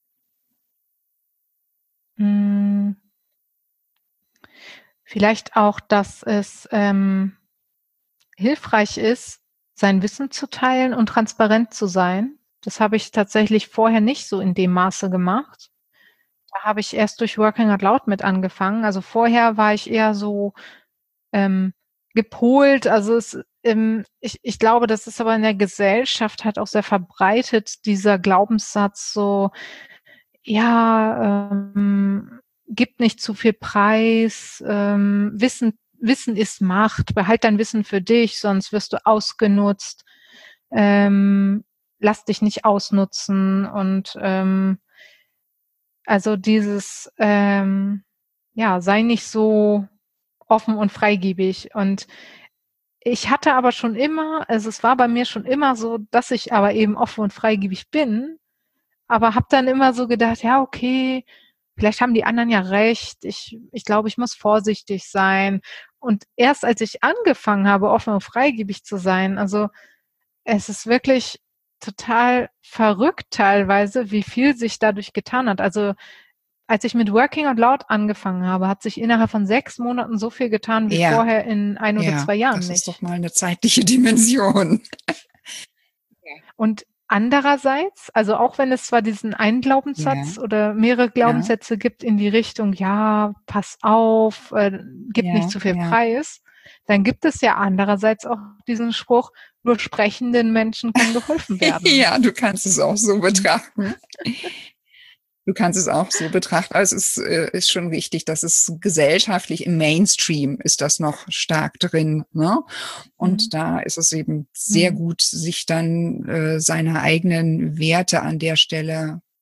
hm vielleicht auch, dass es, ähm, hilfreich ist, sein Wissen zu teilen und transparent zu sein. Das habe ich tatsächlich vorher nicht so in dem Maße gemacht. Da habe ich erst durch Working out loud mit angefangen. Also, vorher war ich eher so, ähm, gepolt. Also, es ähm, ich ich glaube, das ist aber in der Gesellschaft halt auch sehr verbreitet, dieser Glaubenssatz so: „Ja, ähm, gib nicht zu viel preis, ähm, Wissen Wissen ist Macht. Behalt dein Wissen für dich, sonst wirst du ausgenutzt. Ähm, lass dich nicht ausnutzen.“ Und, ähm also, dieses, ähm, ja, sei nicht so offen und freigebig. Und ich hatte aber schon immer also, es war bei mir schon immer so, dass ich aber eben offen und freigebig bin, aber habe dann immer so gedacht: „Ja, okay, vielleicht haben die anderen ja recht. Ich ich glaube, ich muss vorsichtig sein.“ Und erst als ich angefangen habe, offen und freigebig zu sein also, es ist wirklich total verrückt teilweise, wie viel sich dadurch getan hat. Also, als ich mit Working out loud angefangen habe, hat sich innerhalb von sechs Monaten so viel getan wie Ja, vorher in ein oder ja, zwei Jahren das ist doch nicht. mal 'ne zeitliche Dimension. Ja. Und andererseits also, auch wenn es zwar diesen einen Ja, Glaubenssatz oder mehrere ja, Glaubenssätze gibt in die Richtung: „Ja, pass auf, äh, gib nicht ja, zu viel ja. preis“, dann gibt es ja andererseits auch diesen Spruch: „Nur sprechenden Menschen kann geholfen werden.“ Ja, du kannst es auch so Mhm. betrachten. Du kannst es auch so betrachten. Also, es ist äh, ist schon wichtig, dass es gesellschaftlich im Mainstream ist das noch stark drin, ne? Mhm. Und da ist es eben sehr Mhm. gut, sich dann, äh, seiner eigenen Werte an der Stelle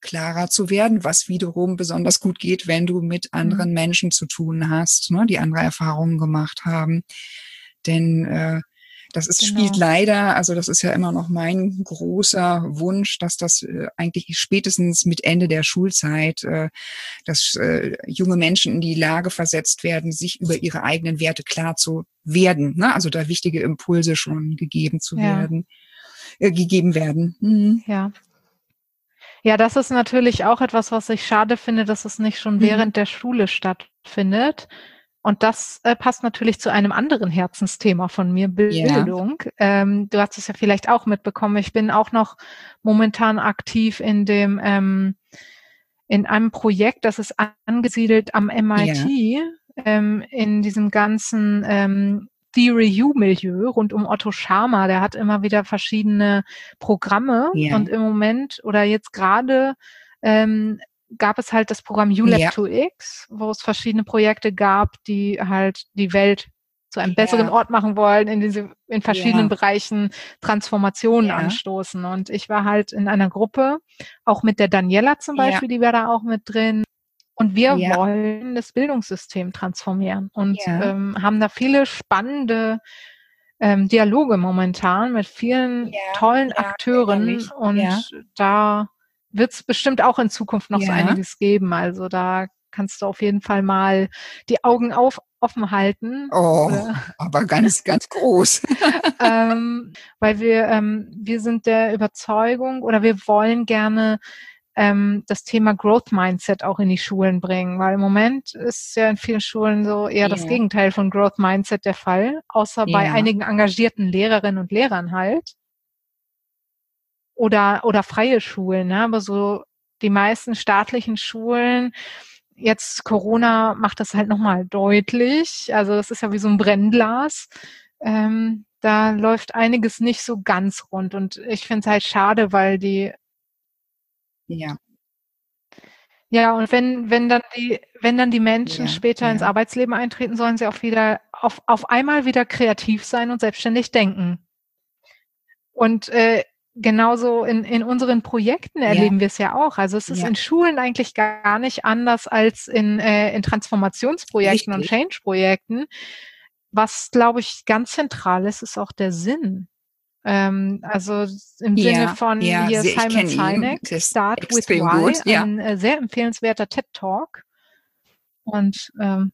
klarer zu werden, was wiederum besonders gut geht, wenn du mit anderen Mhm. Menschen zu tun hast, ne, die andere Erfahrungen gemacht haben. Denn äh, das ist, spielt Genau. leider, also das ist ja immer noch mein großer Wunsch, dass das äh, eigentlich spätestens mit Ende der Schulzeit, äh, dass äh, junge Menschen in die Lage versetzt werden, sich über ihre eigenen Werte klar zu werden, ne? Also da wichtige Impulse schon gegeben zu Ja, werden, äh, gegeben werden. Mhm. ja. Ja, das ist natürlich auch etwas, was ich schade finde, dass es nicht schon Mhm. während der Schule stattfindet. Und das, äh, passt natürlich zu einem anderen Herzensthema von mir, Ja, Bildung. Ähm, du hast es ja vielleicht auch mitbekommen. Ich bin auch noch momentan aktiv in dem, ähm in einem Projekt, das ist angesiedelt am ja, M I T, ähm, in diesem ganzen, ähm, Theory U-Milieu rund um Otto Scharmer. Der hat immer wieder verschiedene Programme ja, und im Moment oder jetzt grade, ähm, gab es halt das Programm U Lab ja, zwei X, wo es verschiedene Projekte gab, die halt die Welt zu einem besseren ja, Ort machen wollen, in diese in verschiedenen ja, Bereichen Transformationen ja, anstoßen. Und ich war halt in einer Gruppe, auch mit der Daniela zum ja, Beispiel, die war da auch mit drin. Und wir ja, wollen das Bildungssystem transformieren und, ja, ähm, haben da viele spannende, ähm, Dialoge momentan mit vielen ja, tollen ja, ich erinnere Akteuren mich. Ja, und da wird's bestimmt auch in Zukunft noch so ja. einiges geben. Also, da kannst du auf jeden Fall mal die Augen auf offen halten Oh, oder aber ganz, ganz groß. ähm, weil wir ähm, wir sind der Überzeugung oder wir wollen gerne, ähm, das Thema Growth Mindset auch in die Schulen bringen, weil im Moment ist ja in vielen Schulen so eher das Ja, Gegenteil von Growth Mindset der Fall, außer bei ja, einigen engagierten Lehrerinnen und Lehrern halt oder oder freie Schulen, ne? Aber so die meisten staatlichen Schulen jetzt Corona macht das halt noch mal deutlich. Also, das ist ja wie so 'n Brennglas. Ähm, da läuft einiges nicht so ganz rund und ich finde es halt schade, weil die ja, ja, und wenn wenn dann die wenn dann die Menschen ja, später ins ja, Arbeitsleben eintreten, sollen sie auch wieder auf auf einmal wieder kreativ sein und selbstständig denken. Und, äh, genauso in in unseren Projekten ja, erleben wir es ja auch. Also, es ist ja, in Schulen eigentlich gar nicht anders als in äh, in Transformationsprojekten und richtig. Change-Projekten. Was, glaube ich, ganz zentral ist, ist auch der Sinn. Ähm, also, im Sinne Ja, von ja, hier sehr, ich Simon kenne ihn, Sinek, das ist „Start with extrem gut, Why", ja. ein, äh, sehr empfehlenswerter TED-Talk. Und, ähm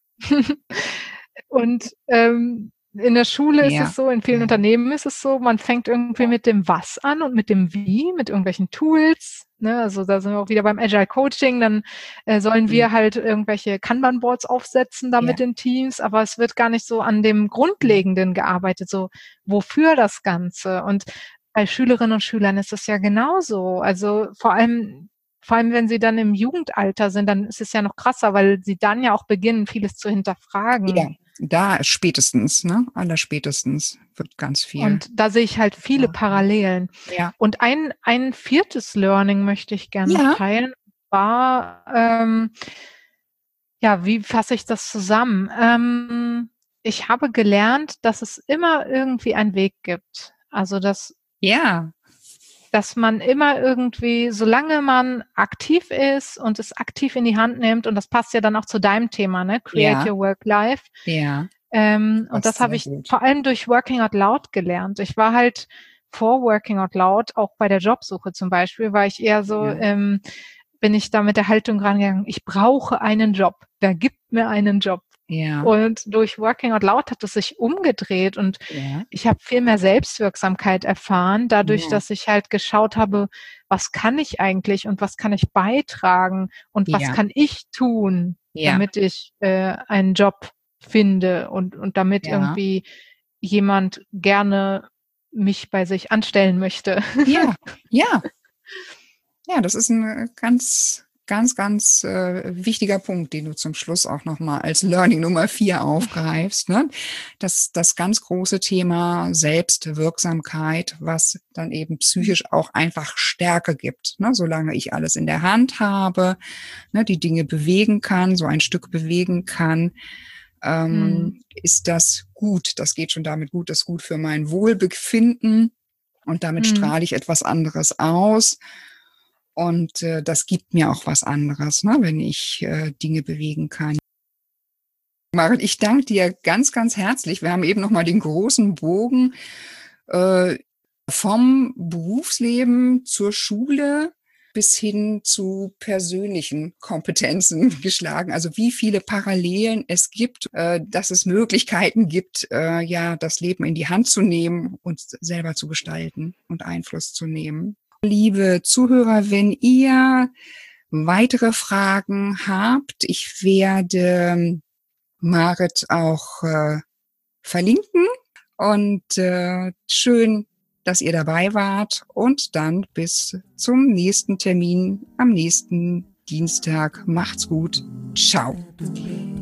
Und, ähm, in der Schule ist Ja, es so, in vielen ja, Unternehmen ist es so, man fängt irgendwie ja, mit dem Was an und mit dem Wie, mit irgendwelchen Tools, ne? Also, da sind wir auch wieder beim Agile Coaching, dann, äh, sollen ja, wir halt irgendwelche Kanban-Boards aufsetzen da ja, mit den Teams, aber es wird gar nicht so an dem ja, Grundlegenden gearbeitet, so wofür das Ganze? Und bei Schülerinnen und Schülern ist es ja genauso. Also, vor allem vor allem, wenn sie dann im Jugendalter sind, dann ist es ja noch krasser, weil sie dann ja auch beginnen, vieles zu hinterfragen. ja, da spätestens, ne? Allerspätestens wird ganz viel Und da sehe ich halt viele hinterfragt. Parallelen. Ja, Und ein ein viertes Learning möchte ich gern noch ja, teilen, war, ähm ja, wie fasse ich das zusammen? Ähm, ich habe gelernt, dass es immer irgendwie einen Weg gibt. Also, dass ja, dass man immer irgendwie, solange man aktiv ist und es aktiv in die Hand nimmt, und das passt ja dann auch zu deinem Thema, ne, Create ja, Your Work Life. ja, Ähm, und passt das habe sehr ich gut. vor allem durch Working Out Loud gelernt. Ich war halt vor Working Out Loud, auch bei der Jobsuche zum Beispiel, war ich eher so, Ja, ähm bin ich da mit der Haltung rangegangen: „Ich brauche einen Job. Wer gibt mir einen Job?" ja, Und durch Working Out Loud hat es sich umgedreht und ja, ich habe viel mehr Selbstwirksamkeit erfahren, dadurch, ja, dass ich halt geschaut habe: „Was kann ich eigentlich und was kann ich beitragen und was ja, kann ich tun, ja, damit ich, äh, einen Job finde und und damit ja, irgendwie jemand gerne mich bei sich anstellen möchte." ja, ja. Ja, das ist 'n, äh, ganz, ganz, ganz, äh, wichtiger Punkt, den du zum Schluss auch noch mal als Learning Nummer vier aufgreifst, ne? Das das ganz große Thema Selbstwirksamkeit, was dann eben psychisch auch einfach Stärke gibt, ne? Solange ich alles in der Hand habe, ne, die Dinge bewegen kann, so ein Stück bewegen kann, Mhm. ähm, ist das gut. Das geht schon damit gut, das ist gut für mein Wohlbefinden und damit Mhm. strahle ich etwas anderes aus. Und äh, das gibt mir auch was anderes, ne, wenn ich äh, Dinge bewegen kann. Marit, ich danke dir ganz, ganz herzlich. Wir haben eben noch mal den großen Bogen äh, vom Berufsleben zur Schule bis hin zu persönlichen Kompetenzen geschlagen. Also wie viele Parallelen es gibt, äh, dass es Möglichkeiten gibt, äh, ja, das Leben in die Hand zu nehmen und selber zu gestalten und Einfluss zu nehmen. Liebe Zuhörer, wenn ihr weitere Fragen habt, ich werde Marit auch äh, verlinken. Und äh, schön, dass ihr dabei wart. Und dann bis zum nächsten Termin am nächsten Dienstag. Macht's gut. Ciao.